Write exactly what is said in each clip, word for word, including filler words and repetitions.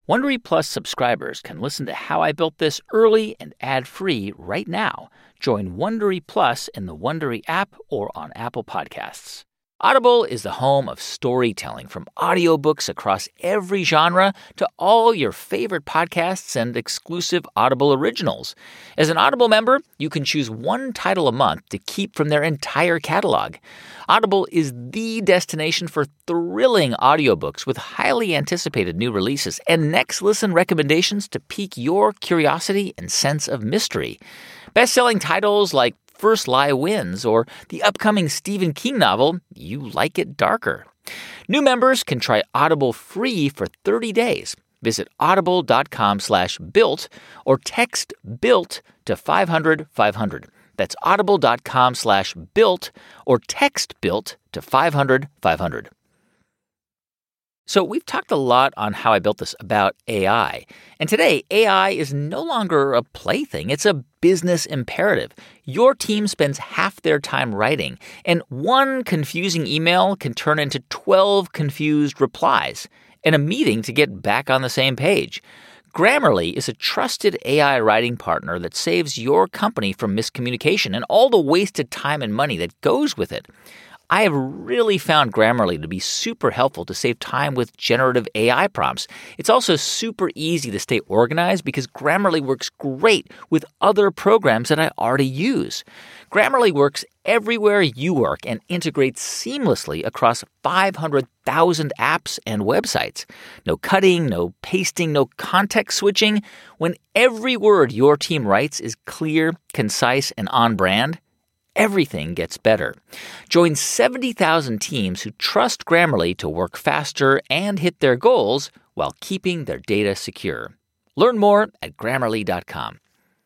Wondery Plus subscribers can listen to How I Built This early and ad-free right now. Join Wondery Plus in the Wondery app or on Apple Podcasts. Audible is the home of storytelling, from audiobooks across every genre to all your favorite podcasts and exclusive Audible originals. As an Audible member, you can choose one title a month to keep from their entire catalog. Audible is the destination for thrilling audiobooks with highly anticipated new releases and next listen recommendations to pique your curiosity and sense of mystery. Best-selling titles like First Lie Wins or the upcoming Stephen King novel, You Like It Darker. New members can try Audible free for thirty days. Visit audible.com slash built or text BUILT to five hundred five hundred. That's audible.com slash built or text BUILT to five hundred five hundred. So we've talked a lot on How I Built This about A I. And today, A I is no longer a plaything. It's a business imperative. Your team spends half their time writing, and one confusing email can turn into twelve confused replies and a meeting to get back on the same page. Grammarly is a trusted A I writing partner that saves your company from miscommunication and all the wasted time and money that goes with it. I have really found Grammarly to be super helpful to save time with generative A I prompts. It's also super easy to stay organized because Grammarly works great with other programs that I already use. Grammarly works everywhere you work and integrates seamlessly across five hundred thousand apps and websites. No cutting, no pasting, no context switching. When every word your team writes is clear, concise, and on brand, everything gets better. Join seventy thousand teams who trust Grammarly to work faster and hit their goals while keeping their data secure. Learn more at Grammarly dot com.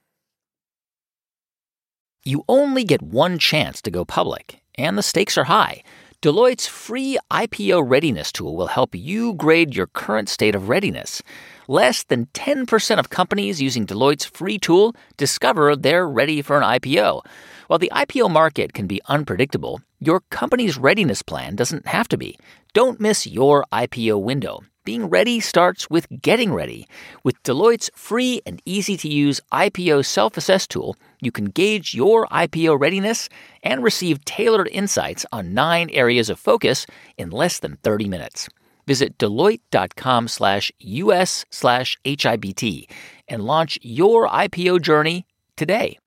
You only get one chance to go public, and the stakes are high. Deloitte's free I P O readiness tool will help you grade your current state of readiness. Less than ten percent of companies using Deloitte's free tool discover they're ready for an I P O. While the I P O market can be unpredictable, your company's readiness plan doesn't have to be. Don't miss your I P O window. Being ready starts with getting ready. With Deloitte's free and easy-to-use I P O self-assess tool, you can gauge your I P O readiness and receive tailored insights on nine areas of focus in less than thirty minutes. Visit Deloitte.com slash US slash HIBT and launch your I P O journey today.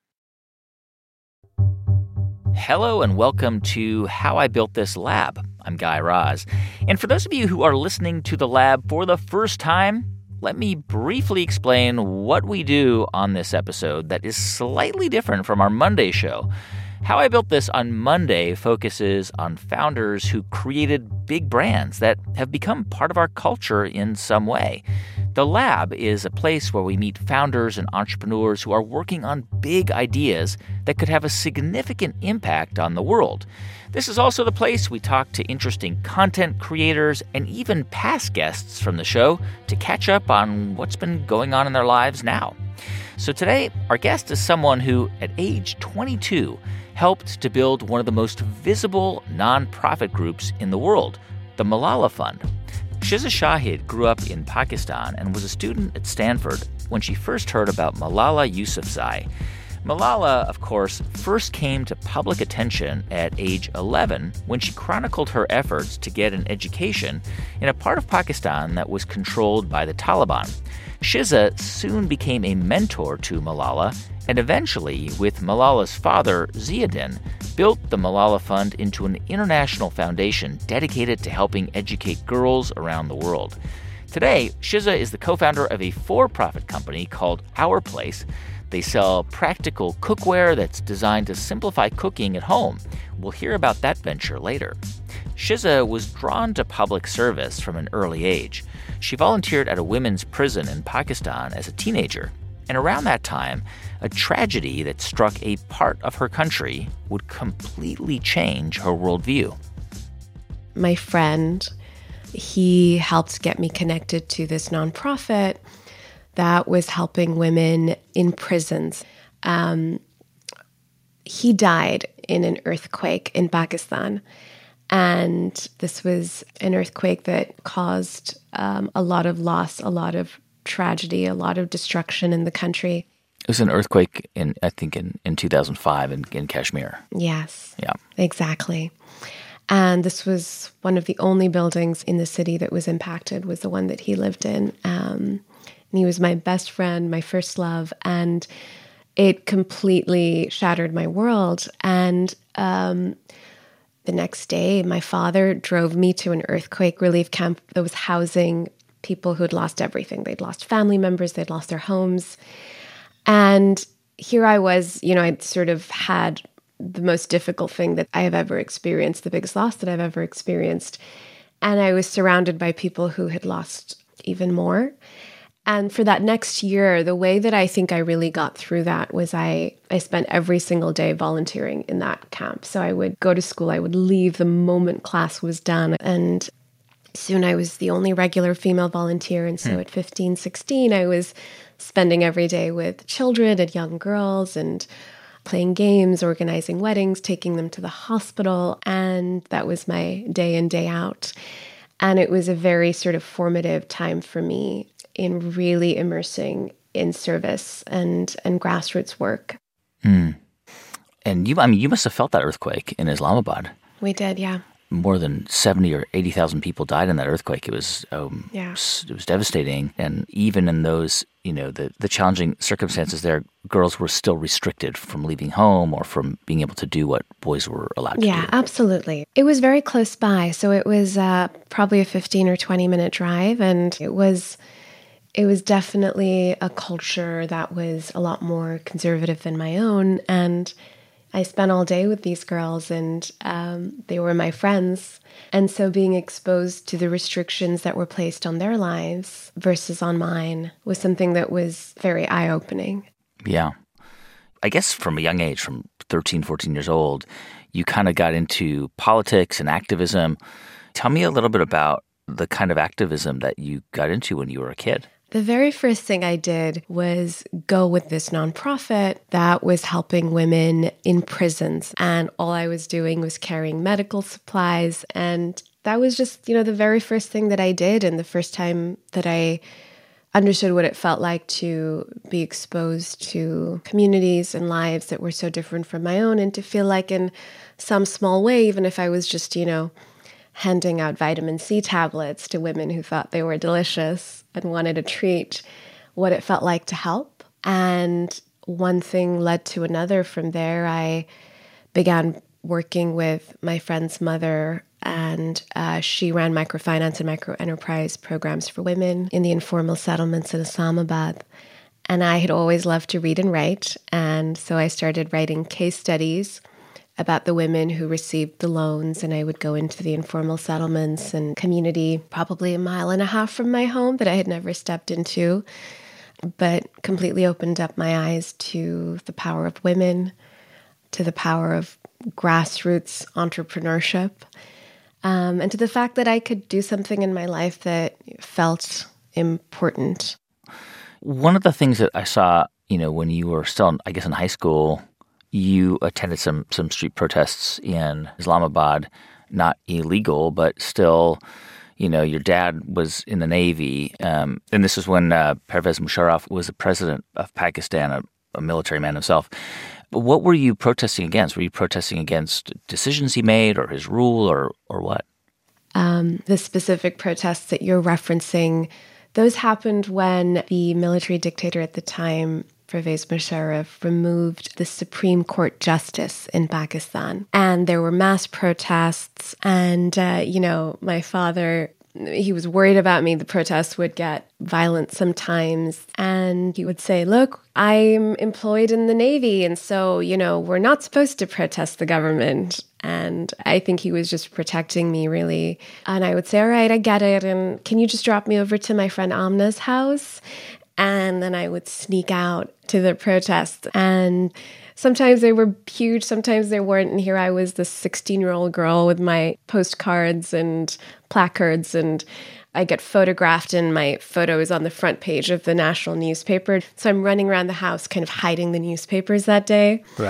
Hello and welcome to How I Built This Lab. I'm Guy Raz. And for those of you who are listening to the lab for the first time, let me briefly explain what we do on this episode that is slightly different from our Monday show. How I Built This on Monday focuses on founders who created big brands that have become part of our culture in some way. The Lab is a place where we meet founders and entrepreneurs who are working on big ideas that could have a significant impact on the world. This is also the place we talk to interesting content creators and even past guests from the show to catch up on what's been going on in their lives now. So today, our guest is someone who, at age twenty-two, helped to build one of the most visible nonprofit groups in the world, the Malala Fund. Shiza Shahid grew up in Pakistan and was a student at Stanford when she first heard about Malala Yousafzai. Malala, of course, first came to public attention at age eleven when she chronicled her efforts to get an education in a part of Pakistan that was controlled by the Taliban. Shiza soon became a mentor to Malala and eventually, with Malala's father, Ziauddin, built the Malala Fund into an international foundation dedicated to helping educate girls around the world. Today, Shiza is the co-founder of a for-profit company called Our Place. They sell practical cookware that's designed to simplify cooking at home. We'll hear about that venture later. Shiza was drawn to public service from an early age. She volunteered at a women's prison in Pakistan as a teenager. And around that time, a tragedy that struck a part of her country would completely change her worldview. My friend, he helped get me connected to this nonprofit that was helping women in prisons. Um, he died in an earthquake in Pakistan. And this was an earthquake that caused um, a lot of loss, a lot of tragedy, a lot of destruction in the country. It was an earthquake in, I think, in, in two thousand five in, in Kashmir. Yes. Yeah. Exactly. And this was one of the only buildings in the city that was impacted, was the one that he lived in. Um, and he was my best friend, my first love. And it completely shattered my world. And um, the next day, my father drove me to an earthquake relief camp that was housing people who had lost everything. They'd lost family members, they'd lost their homes. And here I was, you know, I'd sort of had the most difficult thing that I have ever experienced, the biggest loss that I've ever experienced. And I was surrounded by people who had lost even more. And for that next year, the way that I think I really got through that was I, I spent every single day volunteering in that camp. So I would go to school, I would leave the moment class was done. And soon I was the only regular female volunteer. And so hmm. at fifteen, sixteen, I was spending every day with children and young girls and playing games, organizing weddings, taking them to the hospital. And that was my day in, day out. And it was a very sort of formative time for me in really immersing in service and, and grassroots work. Mm. And you, I mean, you must have felt that earthquake in Islamabad. We did, yeah. More than seventy or eighty thousand people died in that earthquake. It was, um, yeah. it was devastating. And even in those, you know, the, the challenging circumstances there, girls were still restricted from leaving home or from being able to do what boys were allowed to yeah, do. Yeah, absolutely. It was very close by. So it was uh, probably a fifteen or twenty minute drive. And it was, it was definitely a culture that was a lot more conservative than my own. And I spent all day with these girls and um, they were my friends. And so being exposed to the restrictions that were placed on their lives versus on mine was something that was very eye-opening. Yeah. I guess from a young age, from thirteen, fourteen years old, you kind of got into politics and activism. Tell me a little bit about the kind of activism that you got into when you were a kid. The very first thing I did was go with this nonprofit that was helping women in prisons. And all I was doing was carrying medical supplies. And that was just, you know, the very first thing that I did. And the first time that I understood what it felt like to be exposed to communities and lives that were so different from my own. And to feel like in some small way, even if I was just, you know, handing out vitamin C tablets to women who thought they were delicious and wanted a treat, what it felt like to help. And one thing led to another. From there, I began working with my friend's mother, and uh, she ran microfinance and microenterprise programs for women in the informal settlements in Islamabad. And I had always loved to read and write, and so I started writing case studies about the women who received the loans, and I would go into the informal settlements and community probably a mile and a half from my home that I had never stepped into, but completely opened up my eyes to the power of women, to the power of grassroots entrepreneurship, um, and to the fact that I could do something in my life that felt important. One of the things that I saw, you know, when you were still, I guess, in high school, you attended some some street protests in Islamabad, not illegal, but still, you know, your dad was in the Navy. Um, and this is when uh, Pervez Musharraf was the president of Pakistan, a, a military man himself. But what were you protesting against? Were you protesting against decisions he made or his rule or, or what? Um, the specific protests that you're referencing, those happened when the military dictator at the time, Pervez Musharraf, removed the Supreme Court justice in Pakistan. And there were mass protests. And, uh, you know, my father, he was worried about me. The protests would get violent sometimes. And he would say, look, I'm employed in the Navy. And so, you know, we're not supposed to protest the government. And I think he was just protecting me, really. And I would say, all right, I get it. And can you just drop me over to my friend Amna's house? And then I would sneak out to the protests. And sometimes they were huge, sometimes they weren't. And here I was, this sixteen-year-old girl with my postcards and placards. And I get photographed, and my photo is on the front page of the national newspaper. So I'm running around the house kind of hiding the newspapers that day. Right.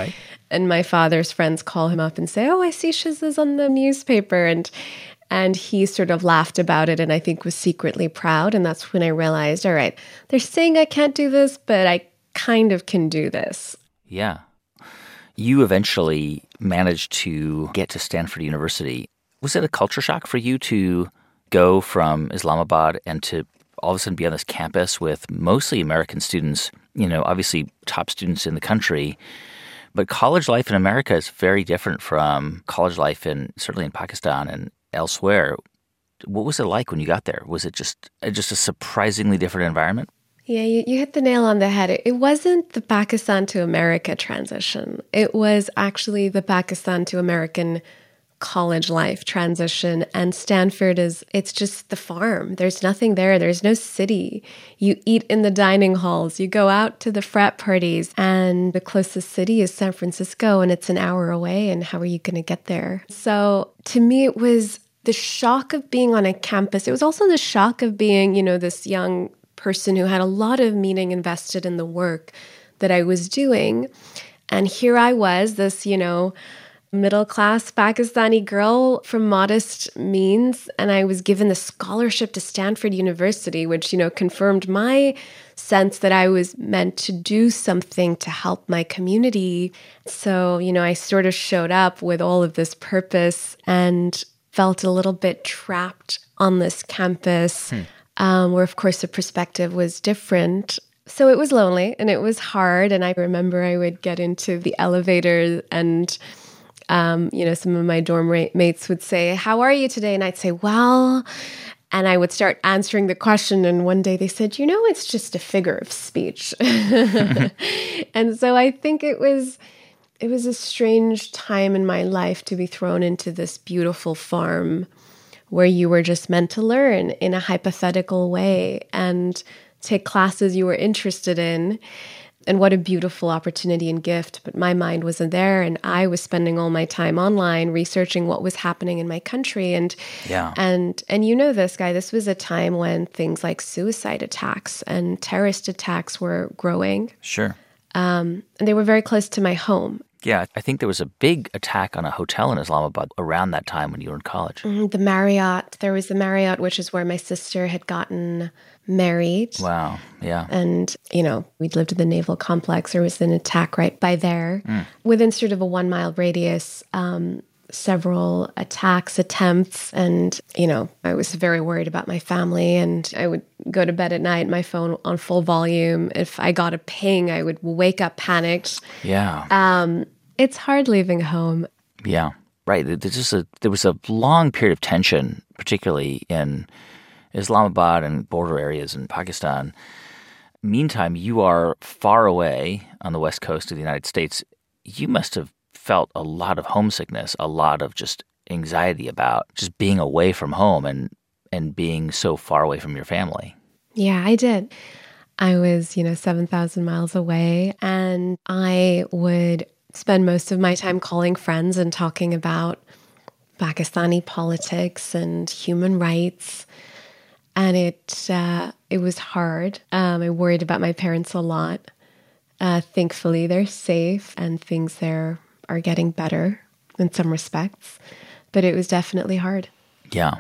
And my father's friends call him up and say, oh, I see Shiz is on the newspaper. And and he sort of laughed about it and I think was secretly proud. And that's when I realized, all right, they're saying I can't do this, but I kind of can do this. Yeah. You eventually managed to get to Stanford University. Was it a culture shock for you to go from Islamabad and to all of a sudden be on this campus with mostly American students, you know, obviously top students in the country? But college life in America is very different from college life in certainly in Pakistan and elsewhere. What was it like when you got there? Was it just just a surprisingly different environment? Yeah, you, you hit the nail on the head. It, it wasn't the Pakistan to America transition. It was actually the Pakistan to American college life transition. And Stanford is, it's just the farm. There's nothing there. There's no city. You eat in the dining halls. You go out to the frat parties. And the closest city is San Francisco, and it's an hour away. And how are you going to get there? So to me, it was the shock of being on a campus. It was also the shock of being, you know, this young person who had a lot of meaning invested in the work that I was doing. And here I was, this, you know, middle-class Pakistani girl from modest means, and I was given the scholarship to Stanford University, which, you know, confirmed my sense that I was meant to do something to help my community. So, you know, I sort of showed up with all of this purpose and felt a little bit trapped on this campus, hmm. um, where, of course, the perspective was different. So it was lonely and it was hard. And I remember I would get into the elevator and Um, you know, some of my dorm mates would say, how are you today? And I'd say, well, and I would start answering the question. And one day they said, you know, it's just a figure of speech. And so I think it was, it was a strange time in my life to be thrown into this beautiful farm where you were just meant to learn in a hypothetical way and take classes you were interested in. And what a beautiful opportunity and gift. But my mind wasn't there. And I was spending all my time online researching what was happening in my country. And yeah. and and you know this, Guy, this was a time when things like suicide attacks and terrorist attacks were growing. Sure. Um, and they were very close to my home. Yeah, I think there was a big attack on a hotel in Islamabad around that time when you were in college. Mm, the Marriott. There was the Marriott, which is where my sister had gotten married. Wow, yeah. And, you know, we'd lived in the naval complex. There was an attack right by there. Mm. Within sort of a one-mile radius, um, several attacks, attempts. And, you know, I was very worried about my family. And I would go to bed at night, my phone on full volume. If I got a ping, I would wake up panicked. Yeah. Um, it's hard leaving home. Yeah, right. There's just a, there was a long period of tension, particularly in Islamabad and border areas in Pakistan. Meantime, you are far away on the west coast of the United States. You must have felt a lot of homesickness, a lot of just anxiety about just being away from home and, and being so far away from your family. Yeah, I did. I was, you know, seven thousand miles away, and I would spend most of my time calling friends and talking about Pakistani politics and human rights. And it uh, it was hard. Um, I worried about my parents a lot. Uh, thankfully, they're safe and things there are getting better in some respects. But it was definitely hard. Yeah.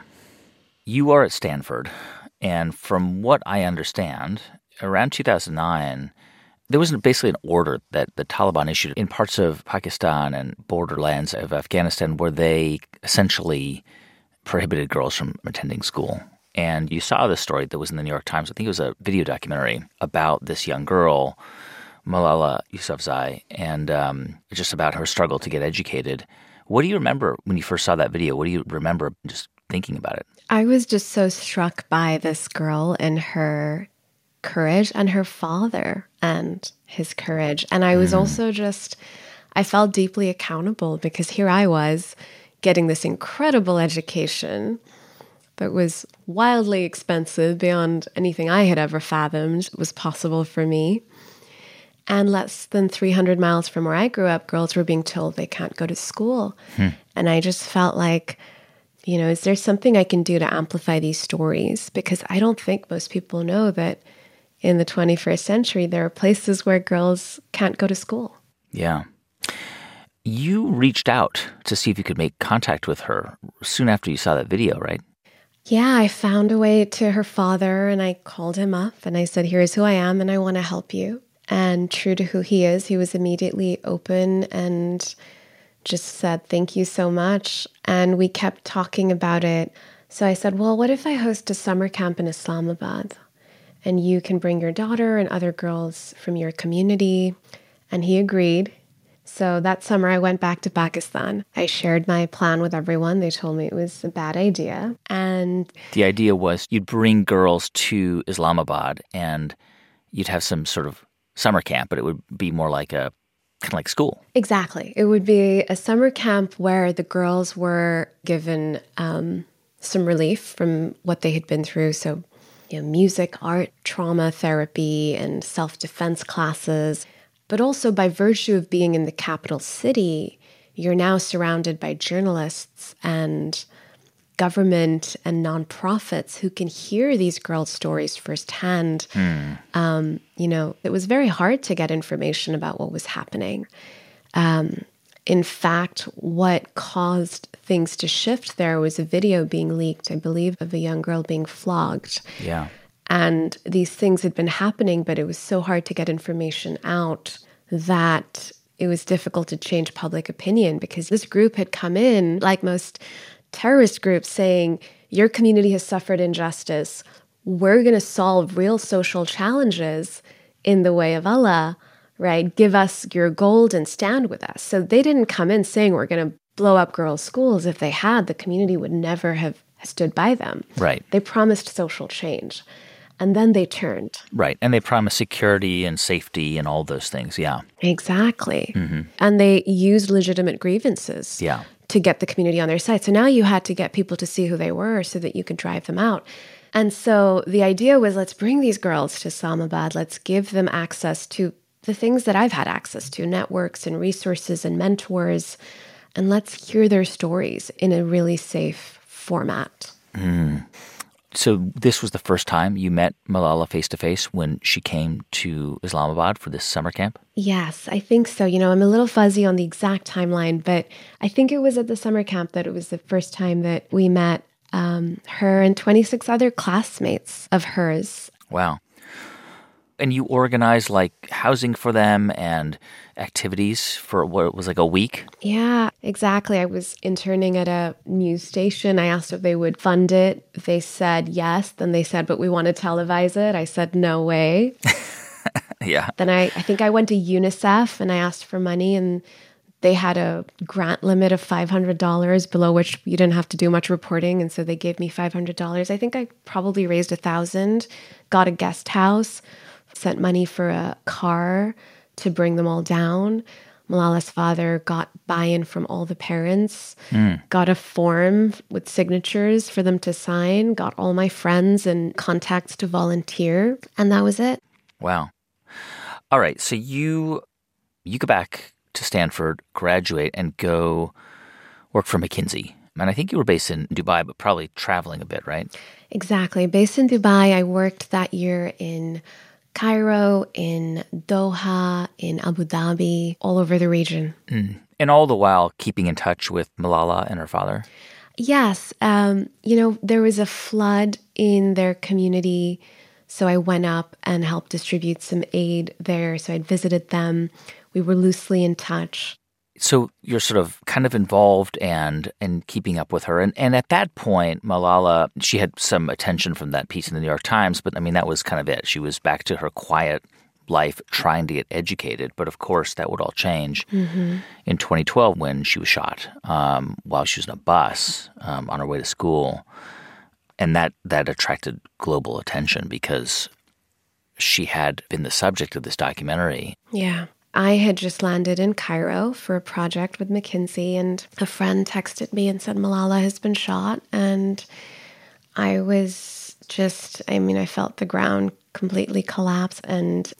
You are at Stanford. And from what I understand, around two thousand nine, there was basically an order that the Taliban issued in parts of Pakistan and borderlands of Afghanistan where they essentially prohibited girls from attending school. And you saw this story that was in the New York Times. I think it was a video documentary about this young girl, Malala Yousafzai, and um, just about her struggle to get educated. What do you remember when you first saw that video? What do you remember just thinking about it? I was just so struck by this girl and her courage and her father and his courage. And I was mm. also just, I felt deeply accountable because here I was getting this incredible education that was wildly expensive beyond anything I had ever fathomed was possible for me. And less than three hundred miles from where I grew up, girls were being told they can't go to school. Hmm. And I just felt like, you know, is there something I can do to amplify these stories? Because I don't think most people know that in the twenty-first century, there are places where girls can't go to school. Yeah. You reached out to see if you could make contact with her soon after you saw that video, right? Yeah, I found a way to her father and I called him up and I said, here's who I am and I want to help you. And true to who he is, he was immediately open and just said, thank you so much. And we kept talking about it. So I said, well, what if I host a summer camp in Islamabad and you can bring your daughter and other girls from your community? And he agreed. So that summer I went back to Pakistan. I shared my plan with everyone. They told me it was a bad idea. And the idea was you'd bring girls to Islamabad and you'd have some sort of summer camp, but it would be more like a kind of like school. Exactly. It would be a summer camp where the girls were given um, some relief from what they had been through. So, you know, music, art, trauma therapy, and self-defense classes. But also by virtue of being in the capital city, you're now surrounded by journalists and government and nonprofits who can hear these girls' stories firsthand. Mm. Um, you know, it was very hard to get information about what was happening. Um, in fact, what caused things to shift there was a video being leaked, I believe, of a young girl being flogged. Yeah. And these things had been happening, but it was so hard to get information out that it was difficult to change public opinion because this group had come in, like most terrorist groups, saying, your community has suffered injustice. We're going to solve real social challenges in the way of Allah, right? Give us your gold and stand with us. So they didn't come in saying we're going to blow up girls' schools. If they had, the community would never have stood by them. Right. They promised social change. And then they turned. Right. And they promised security and safety and all those things. Yeah. Exactly. Mm-hmm. And they used legitimate grievances yeah. to get the community on their side. So now you had to get people to see who they were so that you could drive them out. And so the idea was, let's bring these girls to Islamabad. Let's give them access to the things that I've had access to, networks and resources and mentors. And let's hear their stories in a really safe format. Mm. So this was the first time you met Malala face-to-face when she came to Islamabad for this summer camp? Yes, I think so. You know, I'm a little fuzzy on the exact timeline, but I think it was at the summer camp that it was the first time that we met um, her and twenty-six other classmates of hers. Wow. And you organized like housing for them and activities for what was like a week? Yeah, exactly. I was interning at a news station. I asked if they would fund it. They said yes. Then they said, but we want to televise it. I said, no way. yeah. Then I, I think I went to UNICEF and I asked for money and they had a grant limit of five hundred dollars below which you didn't have to do much reporting. And so they gave me five hundred dollars. I think I probably raised a thousand, got a guest house, sent money for a car to bring them all down. Malala's father got buy-in from all the parents, mm. got a form with signatures for them to sign, got all my friends and contacts to volunteer, and that was it. Wow. All right, so you you go back to Stanford, graduate, and go work for McKinsey. And I think you were based in Dubai, but probably traveling a bit, right? Exactly. Based in Dubai, I worked that year in Cairo, in Doha, in Abu Dhabi, all over the region. Mm. And all the while keeping in touch with Malala and her father? Yes. Um, you know, there was a flood in their community, so I went up and helped distribute some aid there. So I'd visited them. We were loosely in touch. So you're sort of kind of involved and and keeping up with her. And and at that point, Malala, she had some attention from that piece in the New York Times, but I mean, that was kind of it. She was back to her quiet life trying to get educated. But of course, that would all change mm-hmm. in twenty twelve when she was shot um, while she was in a bus um, on her way to school. And that, that attracted global attention because she had been the subject of this documentary. Yeah. I had just landed in Cairo for a project with McKinsey, and a friend texted me and said, Malala has been shot. And I was just, I mean, I felt the ground completely collapse. And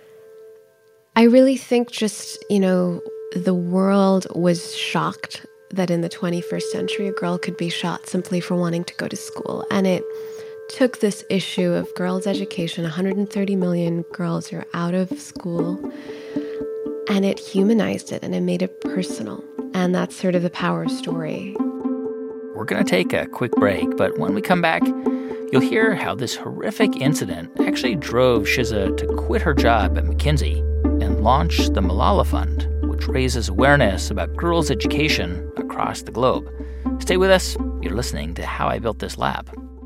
I really think just, you know, the world was shocked that in the twenty-first century, a girl could be shot simply for wanting to go to school. And it took this issue of girls' education. one hundred thirty million girls are out of school. and it humanized it and it made it personal. And that's sort of the power of story. We're going to take a quick break, but when we come back, you'll hear how this horrific incident actually drove Shiza to quit her job at McKinsey and launch the Malala Fund, which raises awareness about girls' education across the globe. Stay with us. You're listening to How I Built This Lab.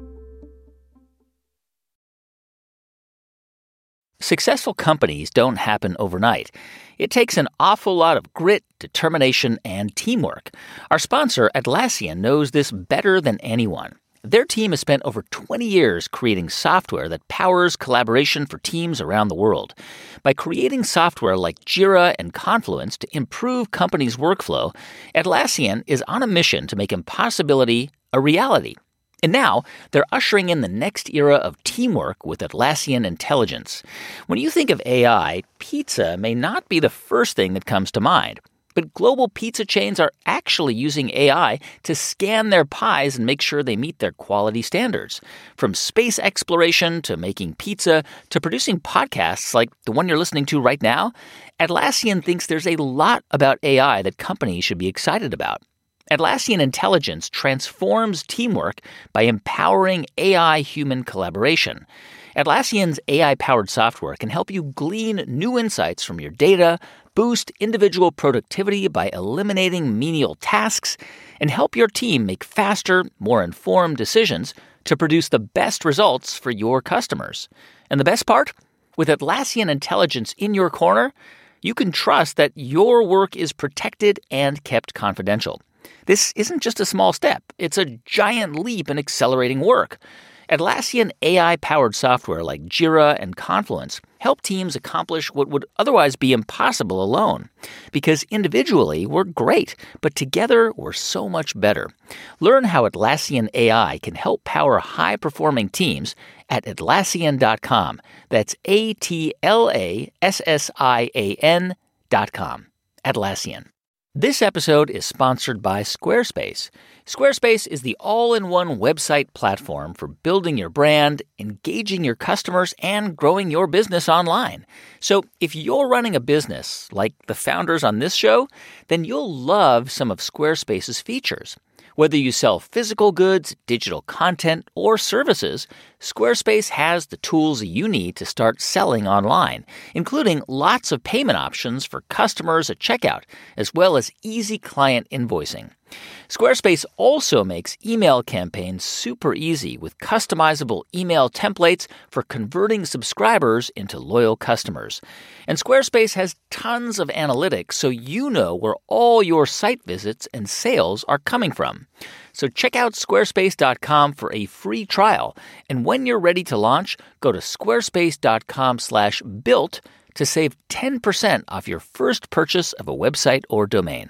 Successful companies don't happen overnight. It takes an awful lot of grit, determination, and teamwork. Our sponsor, Atlassian, knows this better than anyone. Their team has spent over twenty years creating software that powers collaboration for teams around the world. By creating software like Jira and Confluence to improve companies' workflow, Atlassian is on a mission to make impossibility a reality. And now, they're ushering in the next era of teamwork with Atlassian Intelligence. When you think of A I, pizza may not be the first thing that comes to mind. But global pizza chains are actually using A I to scan their pies and make sure they meet their quality standards. From space exploration to making pizza to producing podcasts like the one you're listening to right now, Atlassian thinks there's a lot about A I that companies should be excited about. Atlassian Intelligence transforms teamwork by empowering A I-human collaboration. Atlassian's A I-powered software can help you glean new insights from your data, boost individual productivity by eliminating menial tasks, and help your team make faster, more informed decisions to produce the best results for your customers. And the best part? With Atlassian Intelligence in your corner, you can trust that your work is protected and kept confidential. This isn't just a small step. It's a giant leap in accelerating work. Atlassian A I-powered software like Jira and Confluence help teams accomplish what would otherwise be impossible alone. Because individually, we're great, but together, we're so much better. Learn how Atlassian A I can help power high-performing teams at Atlassian dot com. That's A T L A S S I A N dot com. Atlassian. This episode is sponsored by Squarespace. Squarespace is the all-in-one website platform for building your brand, engaging your customers, and growing your business online. So if you're running a business like the founders on this show, then you'll love some of Squarespace's features. Whether you sell physical goods, digital content, or services, Squarespace has the tools you need to start selling online, including lots of payment options for customers at checkout, as well as easy client invoicing. Squarespace also makes email campaigns super easy with customizable email templates for converting subscribers into loyal customers. And Squarespace has tons of analytics so you know where all your site visits and sales are coming from. So check out squarespace dot com for a free trial. And when you're ready to launch, go to squarespace dot com slash built to save ten percent off your first purchase of a website or domain.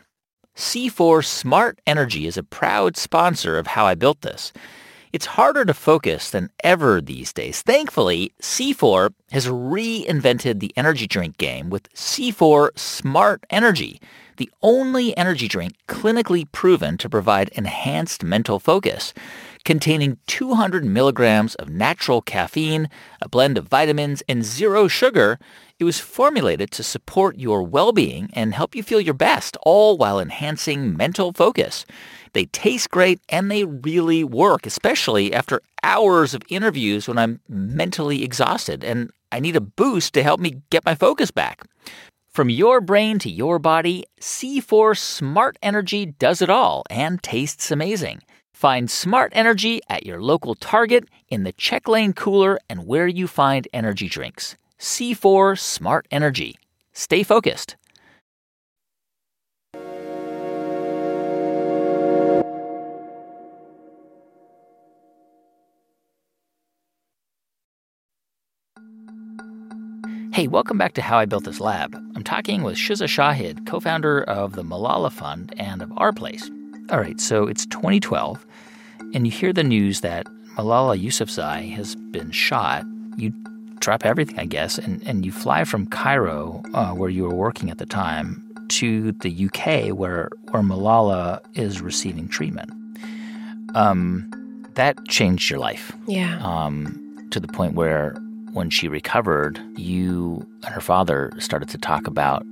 C four Smart Energy is a proud sponsor of How I Built This. It's harder to focus than ever these days. Thankfully, C four has reinvented the energy drink game with C four Smart Energy, the only energy drink clinically proven to provide enhanced mental focus. Containing two hundred milligrams of natural caffeine, a blend of vitamins, and zero sugar, it was formulated to support your well-being and help you feel your best, all while enhancing mental focus. They taste great and they really work, especially after hours of interviews when I'm mentally exhausted and I need a boost to help me get my focus back. From your brain to your body, C four Smart Energy does it all and tastes amazing. Find Smart Energy at your local Target, in the check lane cooler, and where you find energy drinks. C four Smart Energy. Stay focused. Hey, welcome back to How I Built This Lab. I'm talking with Shiza Shahid, co-founder of the Malala Fund and of Our Place. All right, so it's twenty twelve, and you hear the news that Malala Yousafzai has been shot. You drop everything, I guess, and, and you fly from Cairo, uh, where you were working at the time, to the U K, where where Malala is receiving treatment. Um, that changed your life. Yeah. Um, to the point where when she recovered, you and her father started to talk about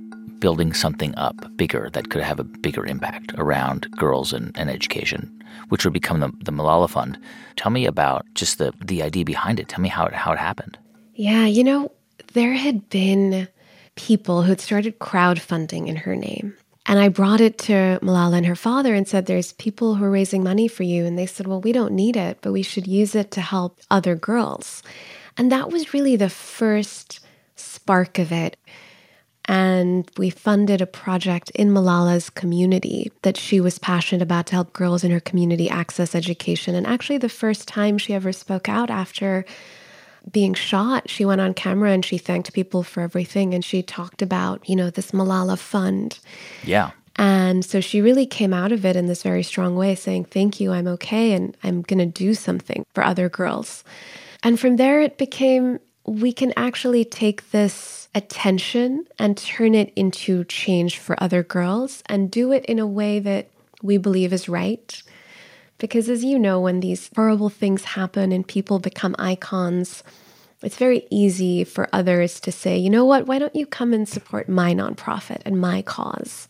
building something up bigger that could have a bigger impact around girls and, and education, which would become the, the Malala Fund. Tell me about just the, the idea behind it. Tell me how it, how it happened. Yeah, you know, there had been people who had started crowdfunding in her name. And I brought it to Malala and her father and said, there's people who are raising money for you. And they said, well, we don't need it, but we should use it to help other girls. And that was really the first spark of it. And we funded a project in Malala's community that she was passionate about to help girls in her community access education. And actually the first time she ever spoke out after being shot, she went on camera and she thanked people for everything. And she talked about, you know, this Malala Fund. Yeah. And so she really came out of it in this very strong way, saying, thank you, I'm okay, and I'm going to do something for other girls. And from there, it became, we can actually take this attention and turn it into change for other girls and do it in a way that we believe is right. Because as you know, when these horrible things happen and people become icons, it's very easy for others to say, you know what, why don't you come and support my nonprofit and my cause?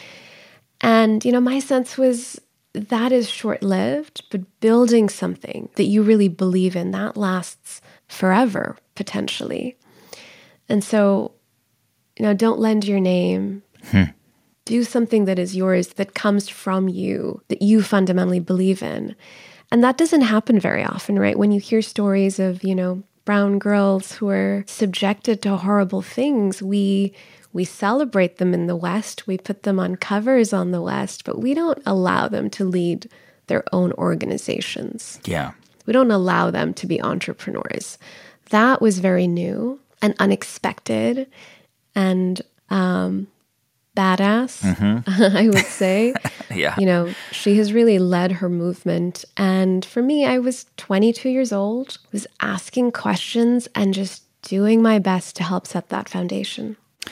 And, you know, my sense was that is short-lived, but building something that you really believe in, that lasts forever, potentially. And so, you know, don't lend your name. Hmm. Do something that is yours, that comes from you, that you fundamentally believe in. And that doesn't happen very often, right? When you hear stories of, you know, brown girls who are subjected to horrible things, we we celebrate them in the West. We put them on covers on the West, but we don't allow them to lead their own organizations. Yeah. We don't allow them to be entrepreneurs. That was very new and unexpected and um badass, mm-hmm. I would say. Yeah. You know, she has really led her movement. And for me, I was twenty-two years old, was asking questions and just doing my best to help set that foundation.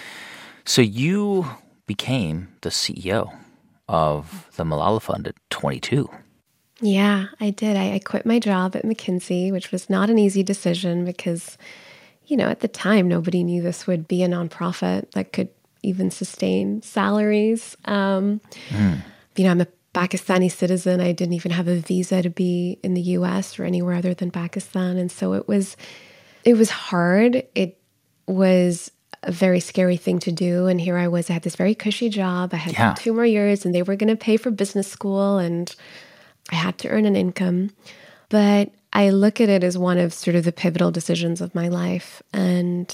So you became the C E O of the Malala Fund at twenty-two. Yeah, I did. I, I quit my job at McKinsey, which was not an easy decision because, you know, at the time, nobody knew this would be a nonprofit that could even sustain salaries. Um, mm. You know, I'm a Pakistani citizen. I didn't even have a visa to be in the U S or anywhere other than Pakistan. And so it was, it was hard. It was a very scary thing to do. And here I was, I had this very cushy job. I had yeah. two more years and they were going to pay for business school and I had to earn an income. But I look at it as one of sort of the pivotal decisions of my life. And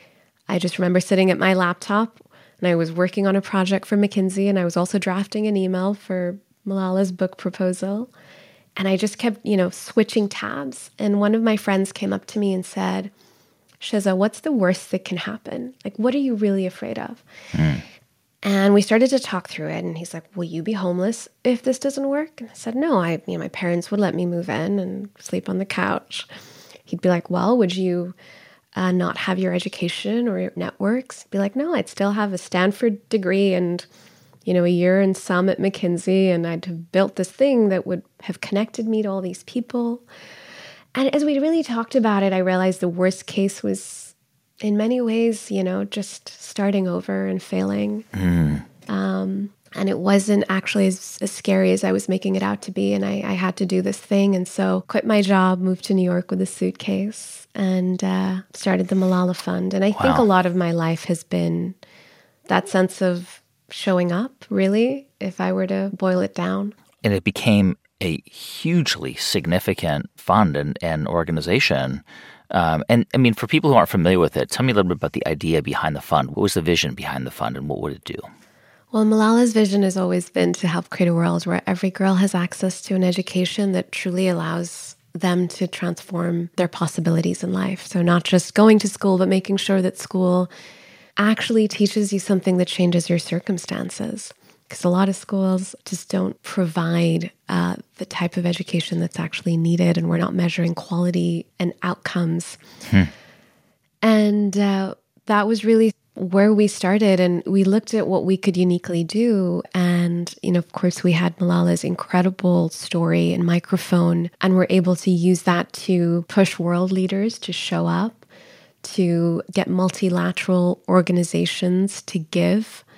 I just remember sitting at my laptop and I was working on a project for McKinsey and I was also drafting an email for Malala's book proposal. And I just kept, you know, switching tabs. And one of my friends came up to me and said, Shiza, what's the worst that can happen? Like, what are you really afraid of? Mm. And we started to talk through it. And he's like, will you be homeless if this doesn't work? And I said, no, I, you know, my parents would let me move in and sleep on the couch. He'd be like, well, would you Uh, not have your education or your networks? Be like, no, I'd still have a Stanford degree and, you know, a year in some at McKinsey, and I'd have built this thing that would have connected me to all these people. And as we really talked about it, I realized the worst case was, in many ways, you know, just starting over and failing. Mm. Um, and it wasn't actually as, as scary as I was making it out to be. And I, I had to do this thing. And so quit my job, moved to New York with a suitcase, and uh, started the Malala Fund. And I wow. think a lot of my life has been that sense of showing up, really, if I were to boil it down. And it became a hugely significant fund and, and organization. Um, and I mean, for people who aren't familiar with it, tell me a little bit about the idea behind the fund. What was the vision behind the fund and what would it do? Well, Malala's vision has always been to help create a world where every girl has access to an education that truly allows them to transform their possibilities in life. So not just going to school, but making sure that school actually teaches you something that changes your circumstances. Because a lot of schools just don't provide uh, the type of education that's actually needed, and we're not measuring quality and outcomes. Hmm. And uh, that was really where we started, and we looked at what we could uniquely do. And, you know, of course, we had Malala's incredible story and microphone, and we're able to use that to push world leaders to show up, to get multilateral organizations to give,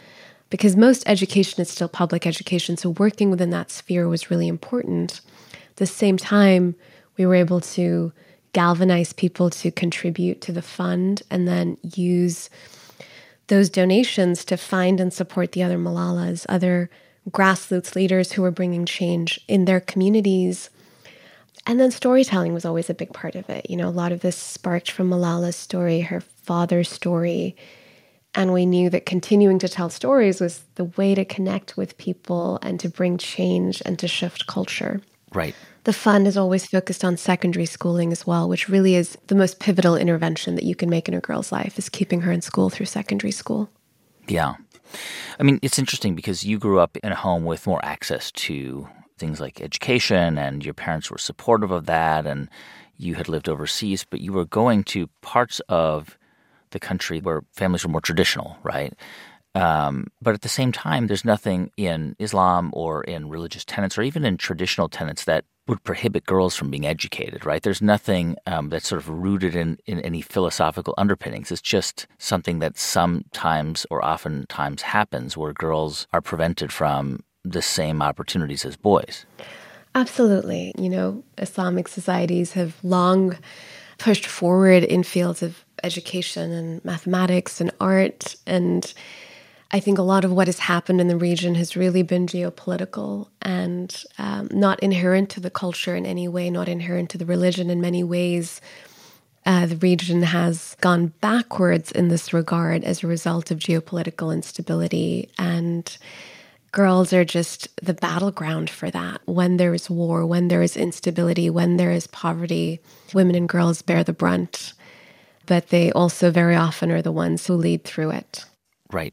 because most education is still public education. So working within that sphere was really important. At the same time, we were able to galvanize people to contribute to the fund and then use those donations to find and support the other Malalas, other grassroots leaders who were bringing change in their communities. And then storytelling was always a big part of it. You know, a lot of this sparked from Malala's story, her father's story. And we knew that continuing to tell stories was the way to connect with people and to bring change and to shift culture. Right. The fund is always focused on secondary schooling as well, which really is the most pivotal intervention that you can make in a girl's life, is keeping her in school through secondary school. Yeah. I mean, it's interesting because you grew up in a home with more access to things like education, and your parents were supportive of that, and you had lived overseas, but you were going to parts of the country where families were more traditional, right? Um, but at the same time, there's nothing in Islam or in religious tenets or even in traditional tenets that would prohibit girls from being educated, right? There's nothing um, that's sort of rooted in, in any philosophical underpinnings. It's just something that sometimes or oftentimes happens where girls are prevented from the same opportunities as boys. Absolutely. You know, Islamic societies have long pushed forward in fields of education and mathematics and art. And I think a lot of what has happened in the region has really been geopolitical and um, not inherent to the culture in any way, not inherent to the religion in many ways. Uh, the region has gone backwards in this regard as a result of geopolitical instability, and girls are just the battleground for that. When there is war, when there is instability, when there is poverty, women and girls bear the brunt, but they also very often are the ones who lead through it. Right.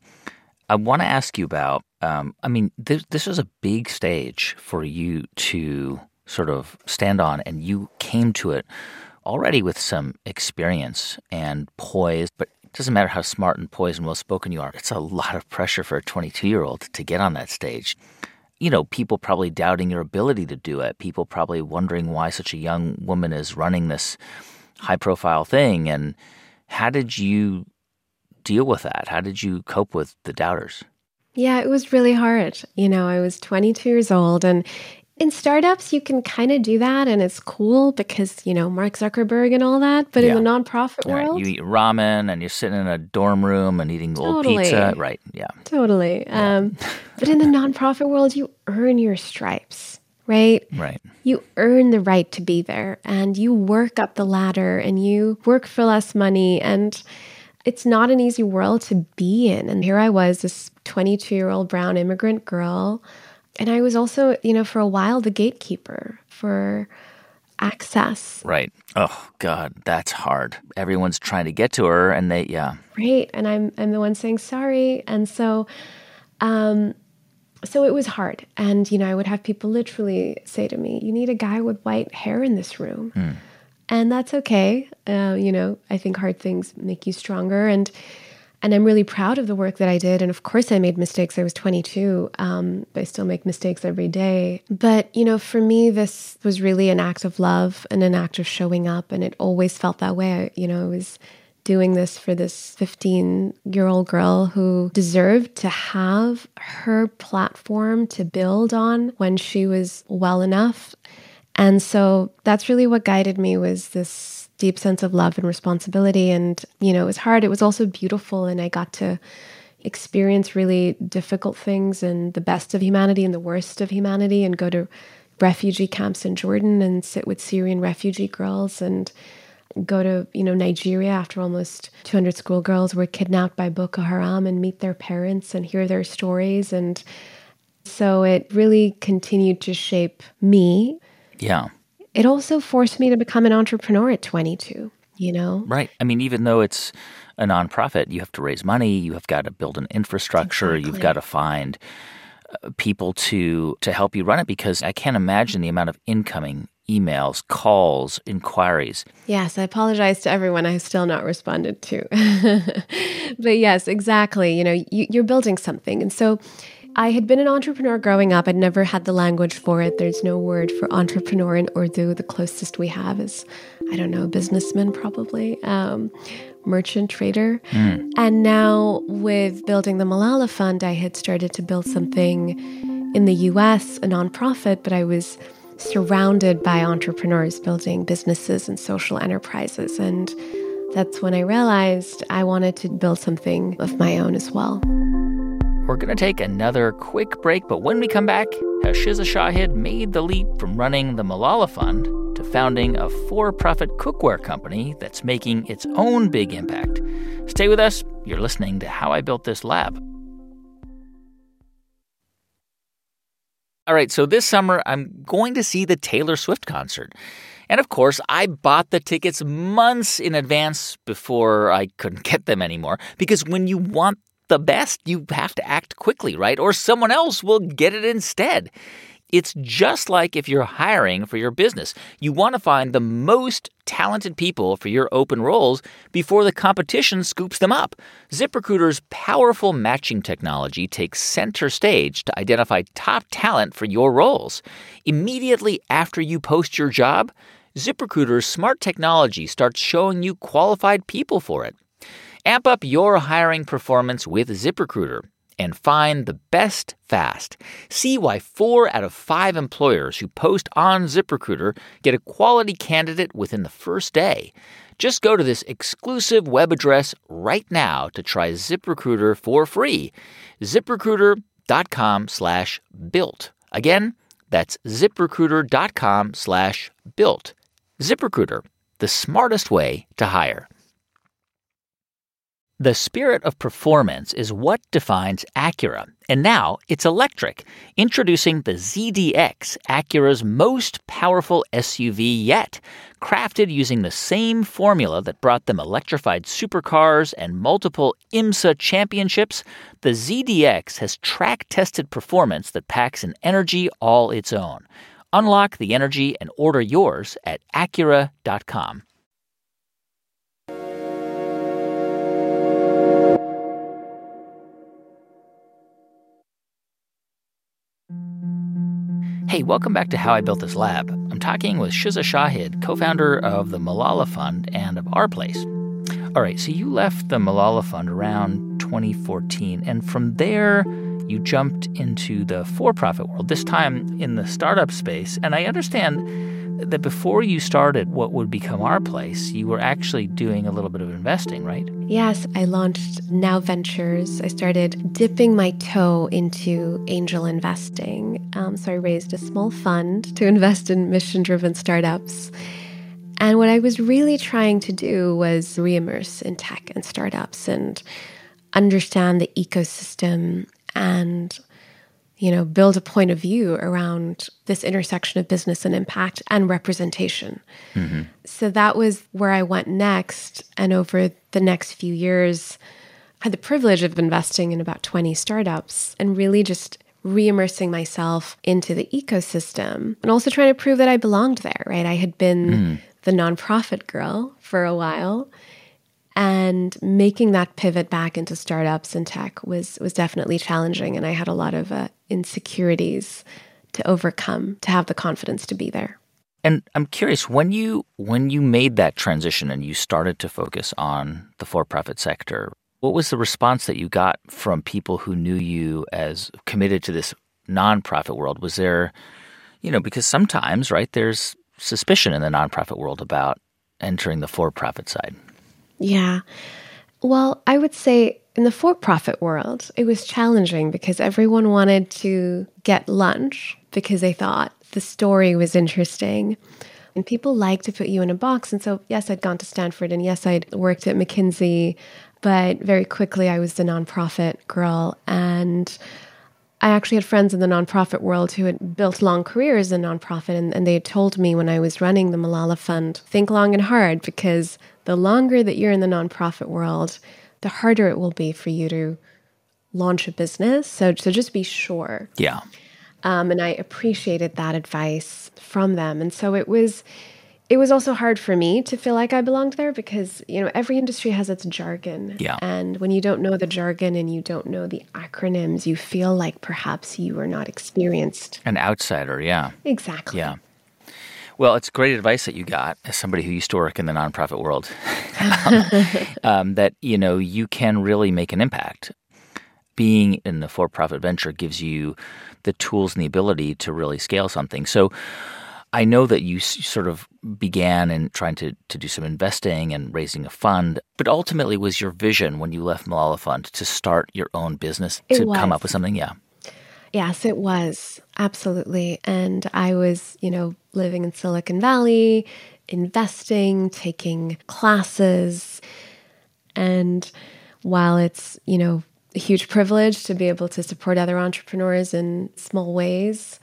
I want to ask you about, um, I mean, this, this was a big stage for you to sort of stand on, and you came to it already with some experience and poise, but it doesn't matter how smart and poised and well-spoken you are. It's a lot of pressure for a twenty-two-year-old to get on that stage. You know, people probably doubting your ability to do it, people probably wondering why such a young woman is running this high-profile thing. And how did you deal with that? How did you cope with the doubters? Yeah, it was really hard. You know, I was twenty-two years old, and in startups, you can kind of do that, and it's cool because, you know, Mark Zuckerberg and all that. But yeah. in the nonprofit right. world, you eat ramen and you're sitting in a dorm room and eating totally. old pizza. Right. Yeah. Totally. Yeah. Um, but in the nonprofit world, you earn your stripes, right? Right. You earn the right to be there, and you work up the ladder, and you work for less money, and it's not an easy world to be in. And here I was, this twenty-two-year-old brown immigrant girl. And I was also, you know, for a while, the gatekeeper for access. Right. Oh, God, that's hard. Everyone's trying to get to her, and they, yeah. Right. And I'm I'm the one saying sorry. And so, um, so it was hard. And, you know, I would have people literally say to me, you need a guy with white hair in this room. Mm. And that's okay. Uh, you know, I think hard things make you stronger. And And I'm really proud of the work that I did. And of course, I made mistakes. I was twenty-two, um, but I still make mistakes every day. But, you know, for me, this was really an act of love and an act of showing up. And it always felt that way. I, you know, I was doing this for this fifteen-year-old girl who deserved to have her platform to build on when she was well enough. And so that's really what guided me, was this deep sense of love and responsibility. And, you know, it was hard. It was also beautiful. And I got to experience really difficult things and the best of humanity and the worst of humanity, and go to refugee camps in Jordan and sit with Syrian refugee girls, and go to, you know, Nigeria after almost two hundred schoolgirls were kidnapped by Boko Haram, and meet their parents and hear their stories. And so it really continued to shape me. Yeah. It also forced me to become an entrepreneur at twenty-two, you know? Right. I mean, even though it's a nonprofit, you have to raise money, you have got to build an infrastructure, Exactly. You've got to find uh, people to to help you run it, because I can't imagine the amount of incoming emails, calls, inquiries. Yes, I apologize to everyone I have still not responded to. But yes, exactly. You know, you, you're building something. And so I had been an entrepreneur growing up. I'd never had the language for it. There's no word for entrepreneur in Urdu. The closest we have is, I don't know, businessman probably. Um, merchant trader. Mm. And now with building the Malala Fund, I had started to build something in the U S, a nonprofit, but I was surrounded by entrepreneurs building businesses and social enterprises. And that's when I realized I wanted to build something of my own as well. We're going to take another quick break, but when we come back, how Shiza Shahid made the leap from running the Malala Fund to founding a for-profit cookware company that's making its own big impact. Stay with us. You're listening to How I Built This Lab. All right, so this summer, I'm going to see the Taylor Swift concert. And of course, I bought the tickets months in advance before I couldn't get them anymore. Because when you want the best, you have to act quickly, right? Or someone else will get it instead. It's just like if you're hiring for your business. You want to find the most talented people for your open roles before the competition scoops them up. ZipRecruiter's powerful matching technology takes center stage to identify top talent for your roles. Immediately after you post your job, ZipRecruiter's smart technology starts showing you qualified people for it. Amp up your hiring performance with ZipRecruiter and find the best fast. See why four out of five employers who post on ZipRecruiter get a quality candidate within the first day. Just go to this exclusive web address right now to try ZipRecruiter for free. ZipRecruiter.com slash built. Again, that's ZipRecruiter.com slash built. ZipRecruiter, the smartest way to hire. The spirit of performance is what defines Acura, and now it's electric. Introducing the Z D X, Acura's most powerful S U V yet. Crafted using the same formula that brought them electrified supercars and multiple IMSA championships, the Z D X has track-tested performance that packs an energy all its own. Unlock the energy and order yours at Acura dot com. Hey, welcome back to How I Built This Lab. I'm talking with Shiza Shahid, co-founder of the Malala Fund and of Our Place. All right, so you left the Malala Fund around twenty fourteen, and from there you jumped into the for-profit world, this time in the startup space. And I understand that before you started what would become Our Place, you were actually doing a little bit of investing, right? Yes, I launched Now Ventures. I started dipping my toe into angel investing. Um, so I raised a small fund to invest in mission-driven startups. And what I was really trying to do was re-immerse in tech and startups and understand the ecosystem and, you know, build a point of view around this intersection of business and impact and representation. Mm-hmm. So that was where I went next. And over the next few years, I had the privilege of investing in about twenty startups and really just re-immersing myself into the ecosystem and also trying to prove that I belonged there, right? I had been mm. the nonprofit girl for a while. And making that pivot back into startups and tech was was definitely challenging. And I had a lot of uh, insecurities to overcome, to have the confidence to be there. And I'm curious, when you when you made that transition and you started to focus on the for-profit sector, what was the response that you got from people who knew you as committed to this nonprofit world? Was there, you know, because sometimes, right, there's suspicion in the nonprofit world about entering the for-profit side. Yeah. Well, I would say in the for-profit world, it was challenging because everyone wanted to get lunch because they thought the story was interesting. And people like to put you in a box. And so, yes, I'd gone to Stanford and yes, I'd worked at McKinsey, but very quickly I was the nonprofit girl. And I actually had friends in the nonprofit world who had built long careers in nonprofit, and, and they had told me when I was running the Malala Fund, think long and hard, because the longer that you're in the nonprofit world, the harder it will be for you to launch a business. So, so just be sure. Yeah. Um, and I appreciated that advice from them. And so it was it was also hard for me to feel like I belonged there because, you know, every industry has its jargon. Yeah. And when you don't know the jargon and you don't know the acronyms, you feel like perhaps you are not experienced. An outsider, yeah. Exactly. Yeah. Well, it's great advice that you got as somebody who used to work in the nonprofit world, um, that, you know, you can really make an impact. Being in the for-profit venture gives you the tools and the ability to really scale something. So I know that you s- sort of began in trying to, to do some investing and raising a fund, but ultimately was your vision when you left Malala Fund to start your own business, It to was. come up with something? Yeah. Yes, it was. Absolutely. And I was, you know, living in Silicon Valley, investing, taking classes. And while it's, you know, a huge privilege to be able to support other entrepreneurs in small ways,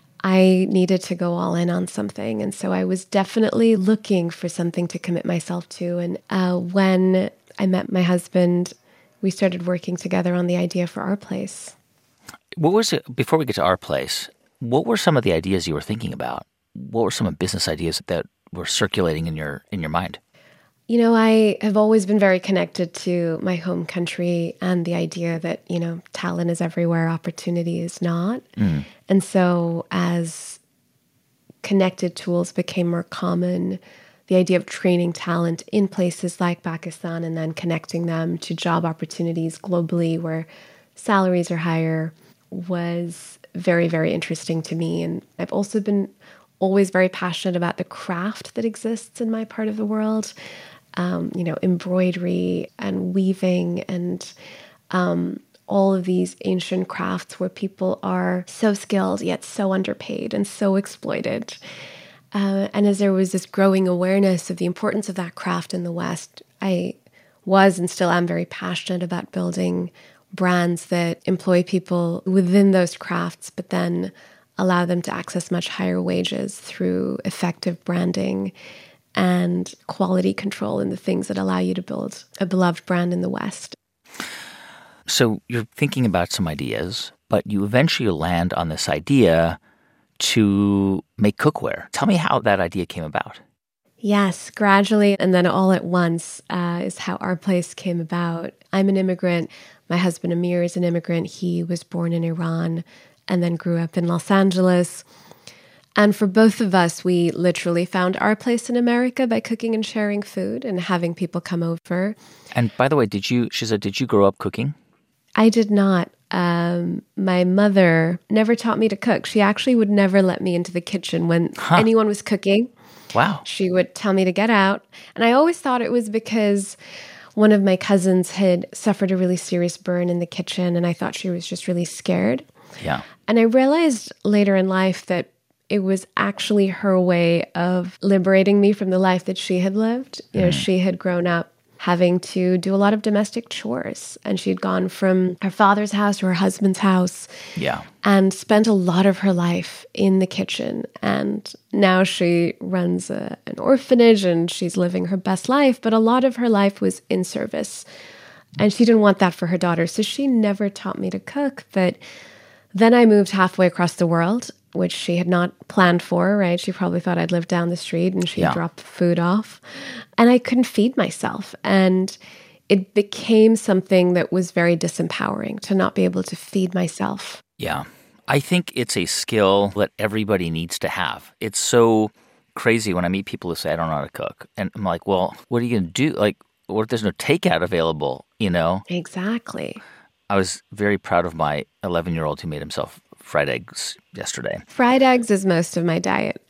I needed to go all in on something. And so I was definitely looking for something to commit myself to. And uh, when I met my husband, we started working together on the idea for Our Place. What was it, before we get to Our Place, what were some of the ideas you were thinking about? What were some of business ideas that were circulating in your in your mind? You know, I have always been very connected to my home country and the idea that, you know, talent is everywhere, opportunity is not. Mm. And so as connected tools became more common, the idea of training talent in places like Pakistan and then connecting them to job opportunities globally where salaries are higher was very, very interesting to me. And I've also been always very passionate about the craft that exists in my part of the world. Um, you know, embroidery and weaving and um, all of these ancient crafts where people are so skilled yet so underpaid and so exploited. Uh, and as there was this growing awareness of the importance of that craft in the West, I was and still am very passionate about building brands that employ people within those crafts, but then allow them to access much higher wages through effective branding and quality control in the things that allow you to build a beloved brand in the West. So you're thinking about some ideas, but you eventually land on this idea to make cookware. Tell me how that idea came about. Yes, gradually and then all at once uh, is how Our Place came about. I'm an immigrant. My husband Amir is an immigrant. He was born in Iran and then grew up in Los Angeles. And for both of us, we literally found our place in America by cooking and sharing food and having people come over. And by the way, did you, Shiza, did you grow up cooking? I did not. Um, my mother never taught me to cook. She actually would never let me into the kitchen when Huh. anyone was cooking. Wow. She would tell me to get out. And I always thought it was because one of my cousins had suffered a really serious burn in the kitchen, and I thought she was just really scared. Yeah. And I realized later in life that it was actually her way of liberating me from the life that she had lived. You know, mm. she had grown up having to do a lot of domestic chores, and she'd gone from her father's house to her husband's house. Yeah. And spent a lot of her life in the kitchen. And now she runs a, an orphanage and she's living her best life, but a lot of her life was in service. And she didn't want that for her daughter, so she never taught me to cook. But then I moved halfway across the world, which she had not planned for, right? She probably thought I'd live down the street and she'd yeah. drop the food off. And I couldn't feed myself. And it became something that was very disempowering to not be able to feed myself. Yeah. I think it's a skill that everybody needs to have. It's so crazy when I meet people who say, I don't know how to cook. And I'm like, well, what are you going to do? Like, what if there's no takeout available, you know? Exactly. I was very proud of my eleven-year-old who made himself fried eggs yesterday. Fried eggs is most of my diet.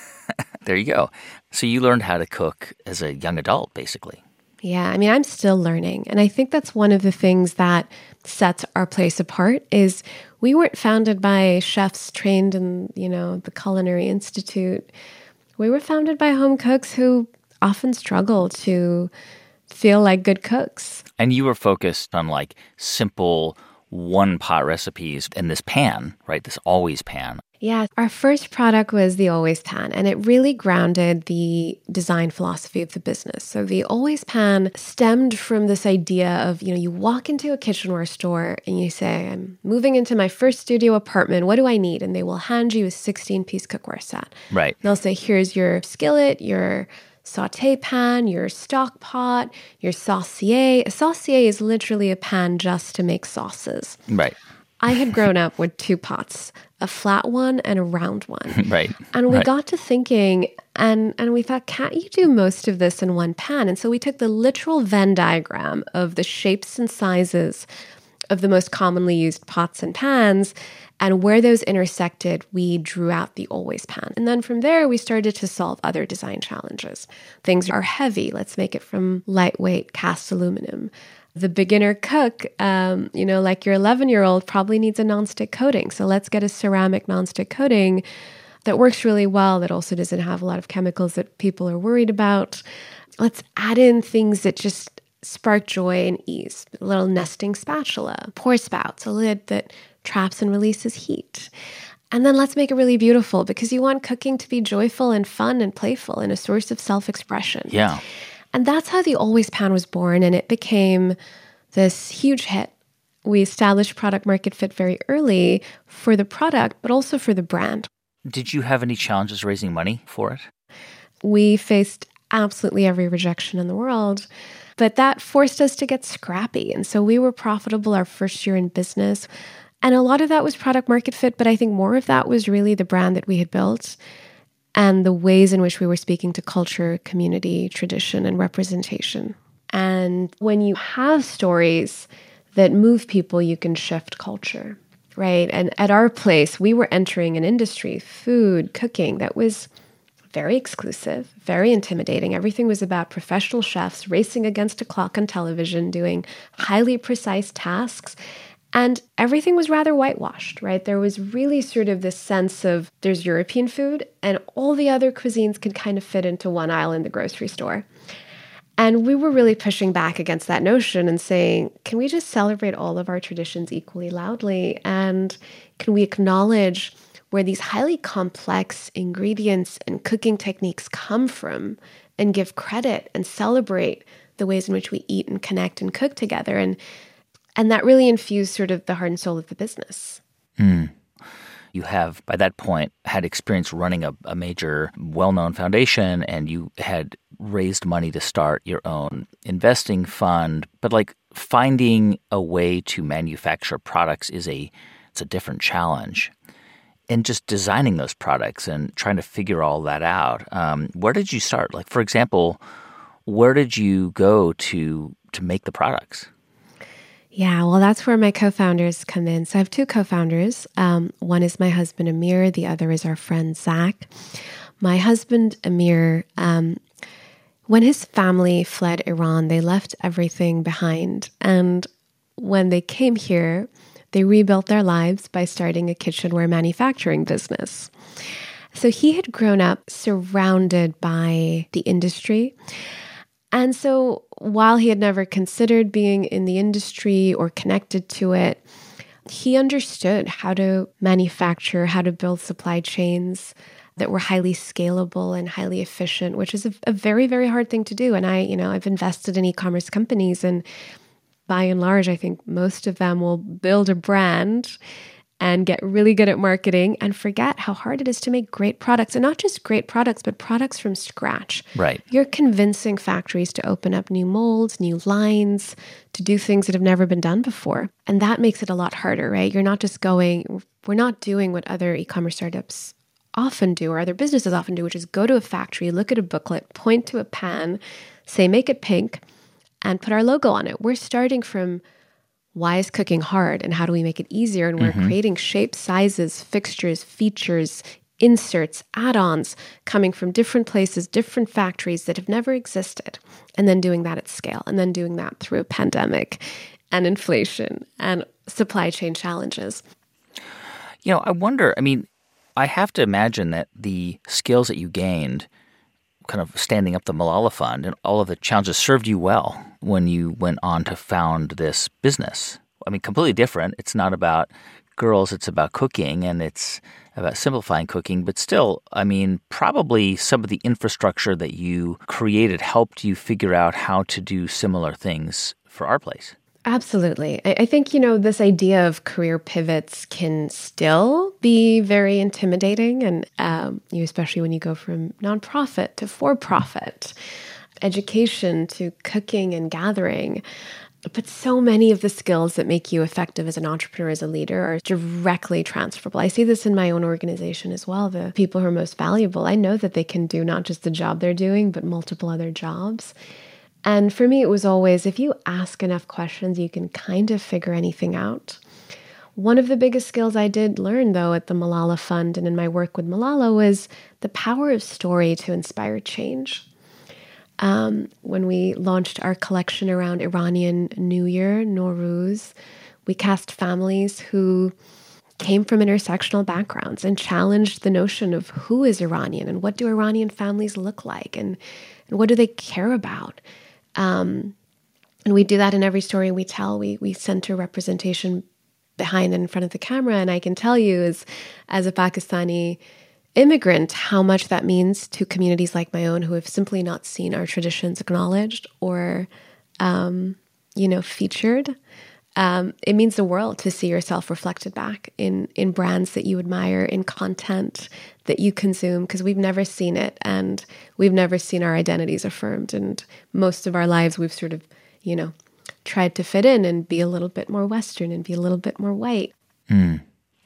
There you go. So you learned how to cook as a young adult, basically. Yeah, I mean, I'm still learning. And I think that's one of the things that sets Our Place apart is we weren't founded by chefs trained in, you know, the Culinary Institute. We were founded by home cooks who often struggle to feel like good cooks. And you were focused on like simple one-pot recipes in this pan, right? This Always pan. Yeah, our first product was the Always Pan, and it really grounded the design philosophy of the business. So the Always Pan stemmed from this idea of, you know, you walk into a kitchenware store and you say, I'm moving into my first studio apartment. What do I need? And they will hand you a sixteen-piece cookware set. Right. They'll say, here's your skillet, your sauté pan, your stock pot, your saucier. A saucier is literally a pan just to make sauces. Right. I had grown up with two pots, a flat one and a round one. Right. And we right. got to thinking, and, and we thought, can't you do most of this in one pan? And so we took the literal Venn diagram of the shapes and sizes of the most commonly used pots and pans, and where those intersected, we drew out the Always pan. And then from there, we started to solve other design challenges. Things are heavy. Let's make it from lightweight cast aluminum. The beginner cook, um, you know, like your eleven-year-old probably needs a nonstick coating. So let's get a ceramic nonstick coating that works really well, that also doesn't have a lot of chemicals that people are worried about. Let's add in things that just spark joy and ease. A little nesting spatula, pour spouts, a lid that traps and releases heat. And then let's make it really beautiful, because you want cooking to be joyful and fun and playful and a source of self-expression. Yeah. And that's how the Always pan was born, and it became this huge hit. We established product market fit very early for the product, but also for the brand. Did you have any challenges raising money for it? We faced absolutely every rejection in the world, but that forced us to get scrappy. And so we were profitable our first year in business. And a lot of that was product market fit, but I think more of that was really the brand that we had built and the ways in which we were speaking to culture, community, tradition, and representation. And when you have stories that move people, you can shift culture, right? And at our place, we were entering an industry, food, cooking, that was very exclusive, very intimidating. Everything was about professional chefs racing against a clock on television, doing highly precise tasks. And everything was rather whitewashed, right? There was really sort of this sense of there's European food and all the other cuisines can kind of fit into one aisle in the grocery store. And we were really pushing back against that notion and saying, can we just celebrate all of our traditions equally loudly? And can we acknowledge where these highly complex ingredients and cooking techniques come from and give credit and celebrate the ways in which we eat and connect and cook together? And And that really infused sort of the heart and soul of the business. Mm. You have, by that point, had experience running a, a major, well-known foundation, and you had raised money to start your own investing fund. But like finding a way to manufacture products is a it's a different challenge. And just designing those products and trying to figure all that out. Um, where did you start? Like, for example, where did you go to to make the products? Yeah, well, that's where my co-founders come in. So I have two co-founders. Um, one is my husband, Amir. The other is our friend, Zach. My husband, Amir, um, when his family fled Iran, they left everything behind. And when they came here, they rebuilt their lives by starting a kitchenware manufacturing business. So he had grown up surrounded by the industry. And so while he had never considered being in the industry or connected to it, he understood how to manufacture, how to build supply chains that were highly scalable and highly efficient, which is a, a very, very hard thing to do. And I, you know, I've invested in e-commerce companies, and by and large, I think most of them will build a brand and get really good at marketing and forget how hard it is to make great products. And not just great products, but products from scratch. Right. You're convincing factories to open up new molds, new lines, to do things that have never been done before. And that makes it a lot harder, right? You're not just going, we're not doing what other e-commerce startups often do or other businesses often do, which is go to a factory, look at a booklet, point to a pan, say, make it pink, and put our logo on it. We're starting from why is cooking hard and how do we make it easier? And we're mm-hmm. creating shapes, sizes, fixtures, features, inserts, add-ons coming from different places, different factories that have never existed, and then doing that at scale, and then doing that through a pandemic and inflation and supply chain challenges. You know, I wonder, I mean, I have to imagine that the skills that you gained kind of standing up the Malala Fund and all of the challenges served you well when you went on to found this business. I mean, completely different. It's not about girls, it's about cooking, and it's about simplifying cooking. But still, I mean, probably some of the infrastructure that you created helped you figure out how to do similar things for our place. Absolutely. I think, you know, this idea of career pivots can still be very intimidating. And um, you, especially when you go from nonprofit to for-profit, education to cooking and gathering. But so many of the skills that make you effective as an entrepreneur, as a leader, are directly transferable. I see this in my own organization as well. The people who are most valuable, I know that they can do not just the job they're doing, but multiple other jobs. And for me, it was always, if you ask enough questions, you can kind of figure anything out. One of the biggest skills I did learn, though, at the Malala Fund and in my work with Malala was the power of story to inspire change. Um, when we launched our collection around Iranian New Year, Nowruz, we cast families who came from intersectional backgrounds and challenged the notion of who is Iranian and what do Iranian families look like and, and what do they care about. Um, and we do that in every story we tell. We we center representation behind and in front of the camera. And I can tell you as, as a Pakistani immigrant, how much that means to communities like my own who have simply not seen our traditions acknowledged or, um, you know, featured. Um, it means the world to see yourself reflected back in in brands that you admire, in content that you consume, because we've never seen it and we've never seen our identities affirmed. And most of our lives, we've sort of, you know, tried to fit in and be a little bit more Western and be a little bit more white. Mm.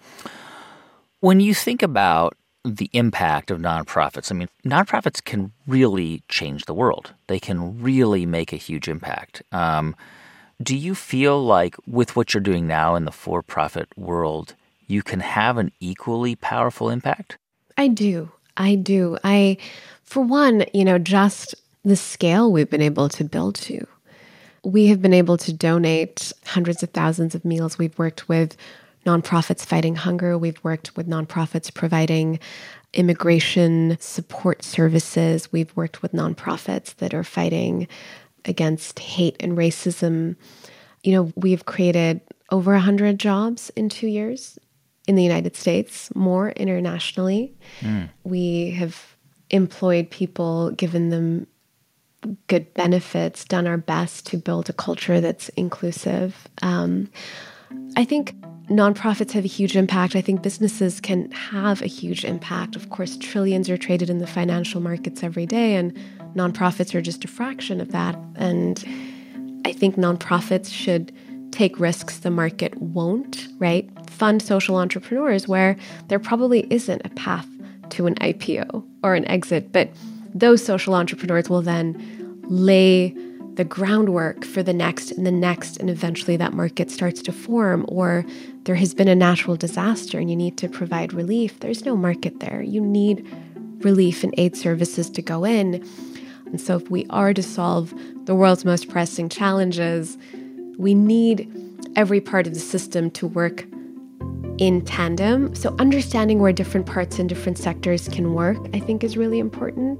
When you think about the impact of nonprofits, I mean, nonprofits can really change the world. They can really make a huge impact. Um, do you feel like with what you're doing now in the for-profit world, you can have an equally powerful impact? I do. I do. I, for one, you know, just the scale we've been able to build to. We have been able to donate hundreds of thousands of meals. We've worked with nonprofits fighting hunger. We've worked with nonprofits providing immigration support services. We've worked with nonprofits that are fighting against hate and racism. You know, we've created over one hundred jobs in two years in the United States, more internationally. Mm. We have employed people, given them good benefits, done our best to build a culture that's inclusive. Um, I think nonprofits have a huge impact. I think businesses can have a huge impact. Of course, trillions are traded in the financial markets every day, and nonprofits are just a fraction of that. And I think nonprofits should take risks the market won't, right? Fund social entrepreneurs where there probably isn't a path to an I P O or an exit, but those social entrepreneurs will then lay the groundwork for the next and the next, and eventually that market starts to form. Or there has been a natural disaster and you need to provide relief. There's no market there. You need relief and aid services to go in. And so if we are to solve the world's most pressing challenges, we need every part of the system to work in tandem. So understanding where different parts and different sectors can work, I think, is really important.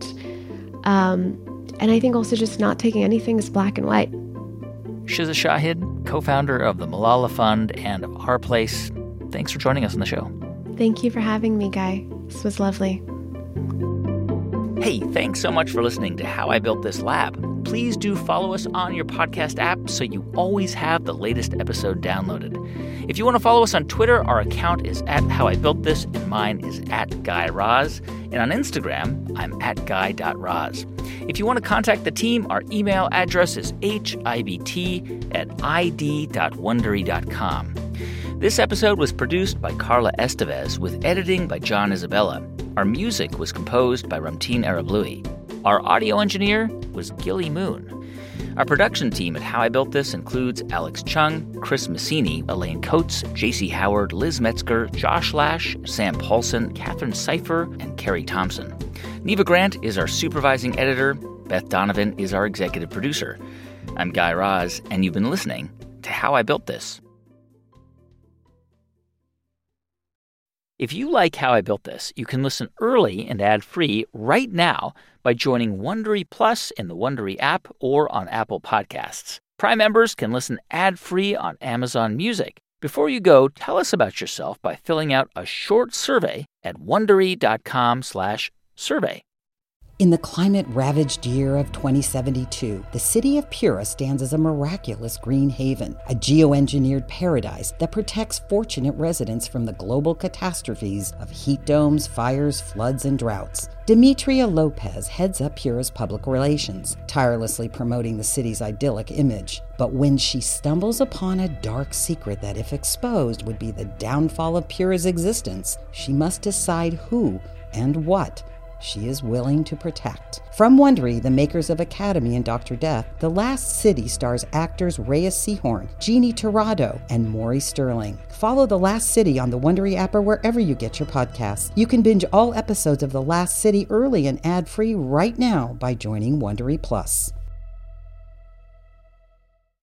Um, and I think also just not taking anything as black and white. Shiza Shahid, co-founder of the Malala Fund and of Our Place, thanks for joining us on the show. Thank you for having me, Guy. This was lovely. Hey, thanks so much for listening to How I Built This Lab. Please do follow us on your podcast app so you always have the latest episode downloaded. If you want to follow us on Twitter, our account is at How I Built This, and mine is at Guy Raz. And on Instagram, I'm at guy dot raz. If you want to contact the team, our email address is hibt at id dot wondery dot com. This episode was produced by Carla Estevez with editing by John Isabella. Our music was composed by Ramteen Arablouei. Our audio engineer was Gilly Moon. Our production team at How I Built This includes Alex Chung, Chris Massini, Elaine Coates, J C Howard, Liz Metzger, Josh Lash, Sam Paulson, Catherine Cipher, and Carrie Thompson. Neva Grant is our supervising editor. Beth Donovan is our executive producer. I'm Guy Raz, and you've been listening to How I Built This. If you like How I Built This, you can listen early and ad-free right now by joining Wondery Plus in the Wondery app or on Apple Podcasts. Prime members can listen ad-free on Amazon Music. Before you go, tell us about yourself by filling out a short survey at wondery dot com slash survey. In the climate-ravaged year of twenty seventy-two, the city of Pura stands as a miraculous green haven, a geoengineered paradise that protects fortunate residents from the global catastrophes of heat domes, fires, floods, and droughts. Demetria Lopez heads up Pura's public relations, tirelessly promoting the city's idyllic image. But when she stumbles upon a dark secret that, if exposed, would be the downfall of Pura's existence, she must decide who and what she is willing to protect. From Wondery, the makers of Academy and Doctor Death, The Last City stars actors Reyes Sehorn, Jeannie Torrado, and Maury Sterling. Follow The Last City on the Wondery app or wherever you get your podcasts. You can binge all episodes of The Last City early and ad-free right now by joining Wondery Plus.